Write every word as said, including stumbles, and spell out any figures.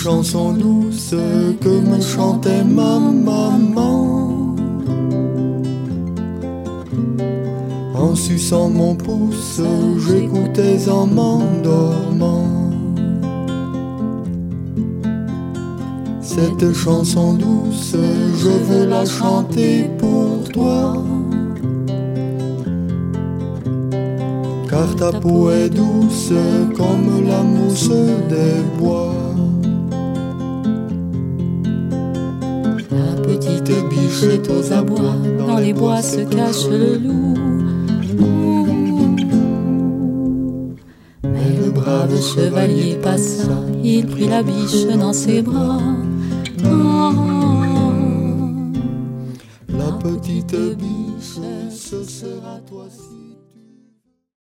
chansons douces que me chantait ma maman. En suçant mon pouce, j'écoutais en m'endormant cette chanson douce, je veux la chanter pour toi. Car ta peau est douce comme la mousse des bois. La petite bichette aux abois, dans les bois se cache le loup. Mais le brave chevalier passa, il prit la biche dans ses bras. La petite biche, ce sera toi si